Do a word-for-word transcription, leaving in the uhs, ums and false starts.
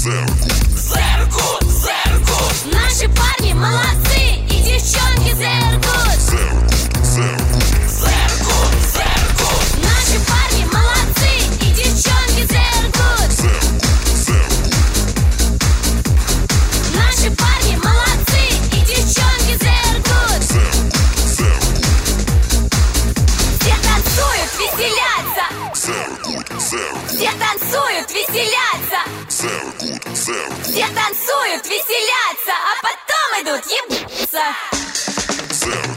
Very good, very good. Наши парни молодцы, и девчонки very good. Very good, very good. Наши парни молодцы, и девчонки very good. Наши парни молодцы, и девчонки very good. Все танцуют, веселятся. Все танцуют, веселятся. Все танцуют, веселятся, а потом идут ебаться.